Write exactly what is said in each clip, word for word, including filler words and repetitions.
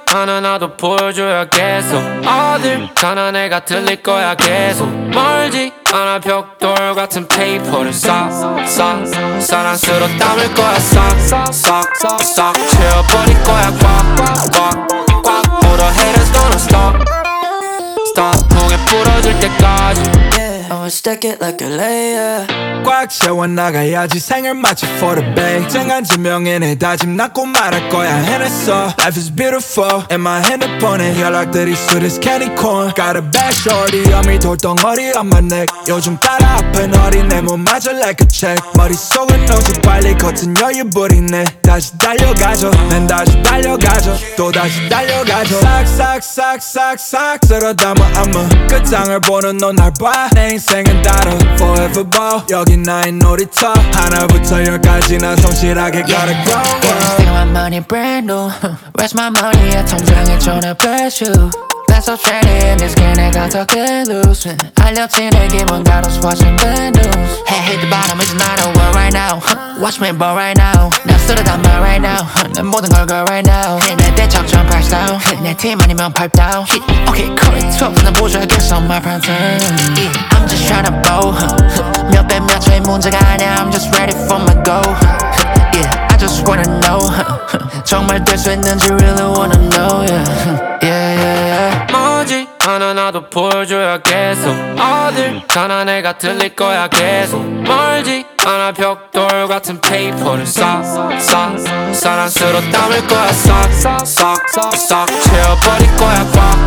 하나 나도 보여줘야 계속 어딜 가나 내가 들릴 거야 계속 멀지 않아 벽돌 같은 페이퍼를 싹싹 사랑스러 담을 거야 싹싹싹싹 채워버릴 거야 꽉꽉꽉 All the haters gonna stop stop 목에 부러질 때까지 I'ma stack it like a layer 꽉 채워나가야지 생을 마치 for the bay 쨍한 지명에 내 다짐 낳고 말할 거야 해냈어 Life is beautiful and my 핸드폰에 연락들이 sweet as candy corn Got a bad shorty 어미 돌덩어리 on my neck 요즘 따라 아픈 어린 내 몸마저 like a check 머릿속은 오직 빨리 겉은 여유 부리네 다시 달려가죠 난 다시 달려가죠 또 다시 달려가죠 싹싹싹싹싹 쓸어 담아 I'm 그 땅을 보는 너 날 봐 내 인생은 다르 forever ball 여긴 나의 놀이터 하나부터 열까지나 성실하게 gotta go Think my money brand new Where's my money 야 통장에 전화 bless you That's so trendy in this game 내가 더 get loose 알려진 내 기분 가로수 watching bad news Hey hit the bottom it's not a world right now Watch me burn right now 나 쓸어 담아 right now 내 모든 걸 걸 right now 내 대척전 price down 내 팀 아니면 pipe down Okay current twelve 난 보여줘야겠어 my prime time I'm just tryna bow 몇 배 몇 초의 문제가 아니야 I'm just ready for my goal Yeah I just wanna know 정말 될 수 있는지 really wanna know Yeah yeah yeah 뭐지 하나 나도 보여줘야 계속 어딜 가나 내가 들릴 거야 계속 멀지 않아 벽돌 같은 페이퍼를 싹싹 사랑스러 담을 거야 싹싹싹싹 채워버릴 거야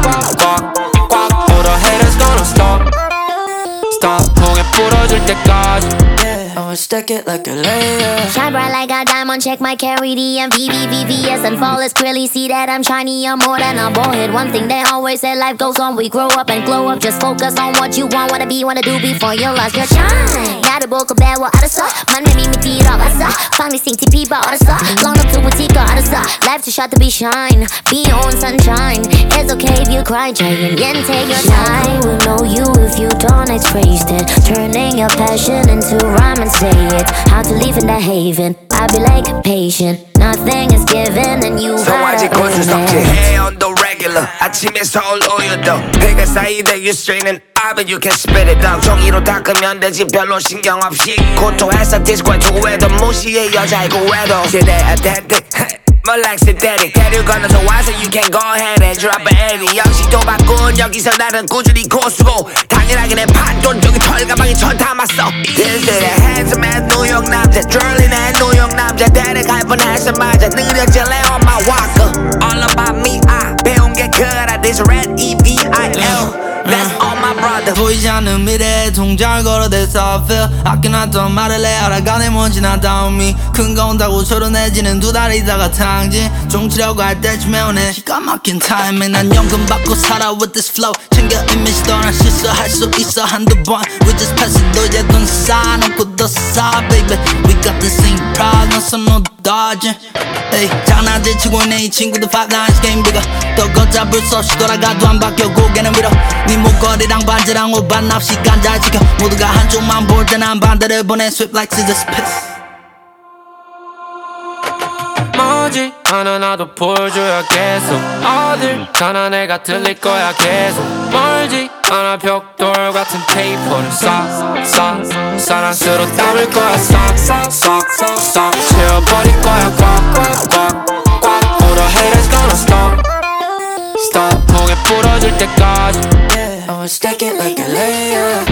꽉꽉꽉 All the haters gonna stop stop 목에 부러질 때까지 I'ma stack it like a layer Shine bright like a diamond, check my carry D M V V V V S and flawless. Clearly see that I'm shiny, I'm more than a bullhead. One thing they always say, life goes on, we grow up and glow up. Just focus on what you want, wanna be, wanna do before you lost your shine. 나를 보고 배워 알았어 만남이 미디어 왔어 방리생 티피 봐 알았어 Long up to a ticker 알았어 Life too short to be shine Be on sunshine It's okay if you cry try and then take your time I will know you if you don't express it Turning your passion into rhyme and say it How to live in that haven I'll be like patient Nothing is given and you So gotta 아직 고수 earn 섞지 it 해 on the regular 아침에 서울 우유도 배가 쌓이다 you straighten up and you can spit it out 종이로 닦으면 되지 별로 신경 없이 고통해서 디스코에 두고해도 무시해 여자이고 해도 세대 attentic more like synthetic 대륙 건너서 와서 you can go ahead and drop an eddy 역시 또 바꾼 여기서 나는 꾸준히 고수고 당연하게 내 판돈 저기 털가방에 전 담았어 This is the handsome ass 뉴욕 남자 Drilling ass 뉴욕 남자 대륙할 뻔해서 맞아 느려질래 on my walker All about me I 배운 게 그라 This red E V I L That's all my brother 보이지 않는 미래에 통장을 걸어댔어 feel 아껴놨던 말을 내 알아가 내 먼지 나다 on me 큰 거 온다고 초론해지는 두 다리다가 탕진 종치려고 할 때쯤에 오네 기가 막힌 타이밍 난 연금 받고 살아 with this flow 챙겨 이미지 떠나 실수할 수 있어 한두 번 We just pass it 너의 돈 쌓아놓고 더 쌓아 baby We got the same problem so no dodging Hey 장난질 치고 있네 이 친구도 five nines game bigger 또 걷잡을 수 없이 돌아가도 안 바뀌어 고개는 위로 네 목걸이랑 반지랑 옷 반납 시간 잘 지켜 모두가 한쪽만 볼 때 난 반대를 보내 sweep like scissors piss 뭐지 하나 나도 보여줘야 계속 어딜 가나 내가 들릴 거야 계속 멀지 않아 벽돌 같은 페이퍼를 싹싹 사랑스러 담을 거야 싹싹싹싹 채워버릴 거야 꽉꽉꽉꽉 All the haters gonna stop stop 목에 부러질 때까지 I'ma stack it like a layer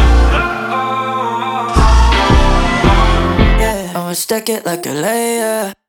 I'ma stack it like a layer